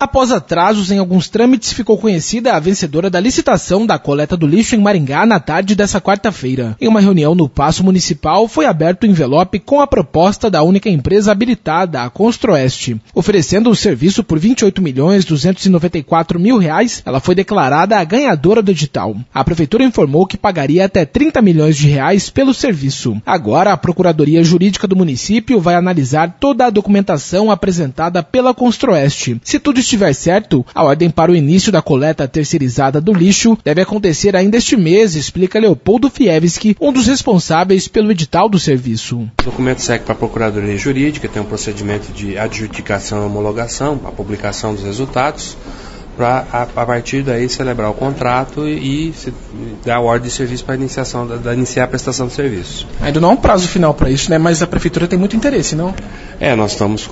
Após atrasos em alguns trâmites, ficou conhecida a vencedora da licitação da coleta do lixo em Maringá na tarde dessa quarta-feira. Em uma reunião no Paço Municipal, foi aberto o envelope com a proposta da única empresa habilitada, a Construeste. Oferecendo o serviço por R$ 28.294.000, ela foi declarada a ganhadora do edital. A Prefeitura informou que pagaria até R$ 30 milhões pelo serviço. Agora, a Procuradoria Jurídica do município vai analisar toda a documentação apresentada pela Construeste. Se tudo estiver certo, a ordem para o início da coleta terceirizada do lixo deve acontecer ainda este mês, explica Leopoldo Fievski, um dos responsáveis pelo edital do serviço. O documento segue para a Procuradoria Jurídica, tem um procedimento de adjudicação e homologação, a publicação dos resultados, para a partir daí celebrar o contrato e dar a ordem de serviço para iniciar a prestação de serviço. Ainda não há um prazo final para isso, né? Mas a Prefeitura tem muito interesse, não? Nós estamos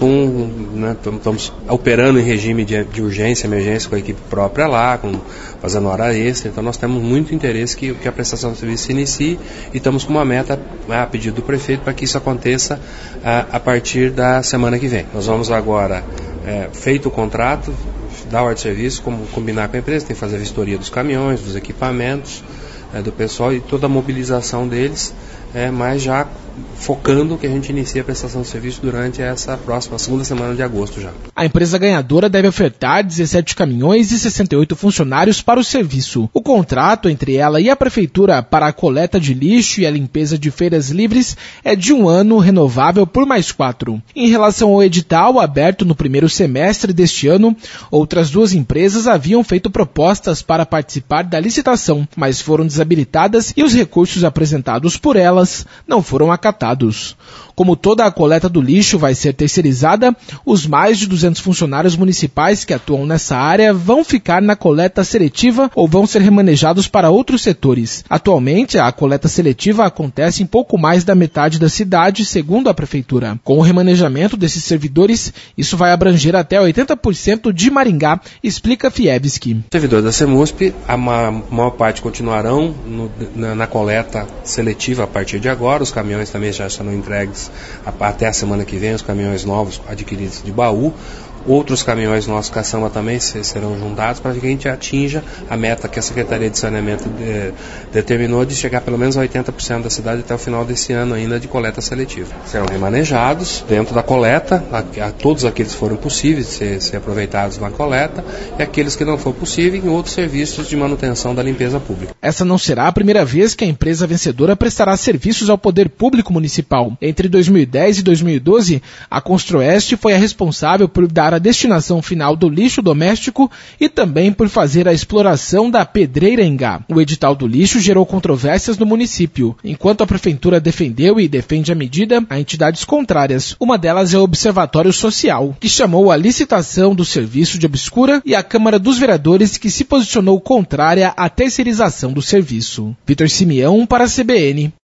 estamos operando em regime de urgência, emergência com a equipe própria lá, fazendo hora extra, então nós temos muito interesse que a prestação de serviço se inicie e estamos com uma meta a pedido do prefeito para que isso aconteça a partir da semana que vem. Nós vamos agora, feito o contrato, dar ordem de serviço, como combinar com a empresa, tem que fazer a vistoria dos caminhões, dos equipamentos, do pessoal e toda a mobilização deles, mas já focando que a gente inicie a prestação de serviço durante essa próxima segunda semana de agosto já. A empresa ganhadora deve ofertar 17 caminhões e 68 funcionários para o serviço. O contrato entre ela e a Prefeitura para a coleta de lixo e a limpeza de feiras livres é de 1 ano, renovável por mais 4. Em relação ao edital aberto no primeiro semestre deste ano, outras 2 empresas haviam feito propostas para participar da licitação, mas foram desabilitadas e os recursos apresentados por elas não foram acatados. Como toda a coleta do lixo vai ser terceirizada, os mais de 200 funcionários municipais que atuam nessa área vão ficar na coleta seletiva ou vão ser remanejados para outros setores. Atualmente, a coleta seletiva acontece em pouco mais da metade da cidade, segundo a Prefeitura. Com o remanejamento desses servidores, isso vai abranger até 80% de Maringá, explica Fievski. Servidores da CEMUSP, a maior parte continuarão na coleta seletiva a partir de agora, os caminhões também já serão entregues até a semana que vem, os caminhões novos adquiridos de Baú. Outros caminhões nossos caçamba também serão juntados para que a gente atinja a meta que a Secretaria de Saneamento determinou de chegar pelo menos a 80% da cidade até o final desse ano ainda de coleta seletiva. Serão remanejados dentro da coleta, a todos aqueles que foram possíveis de ser aproveitados na coleta e aqueles que não for possível em outros serviços de manutenção da limpeza pública. Essa não será a primeira vez que a empresa vencedora prestará serviços ao poder público municipal. Entre 2010 e 2012, a Construeste foi a responsável por dar a destinação final do lixo doméstico e também por fazer a exploração da Pedreira Engá. O edital do lixo gerou controvérsias no município. Enquanto a Prefeitura defendeu e defende a medida, há entidades contrárias. Uma delas é o Observatório Social, que chamou a licitação do serviço de obscura, e a Câmara dos Vereadores, que se posicionou contrária à terceirização do serviço. Vitor Simeão para a CBN.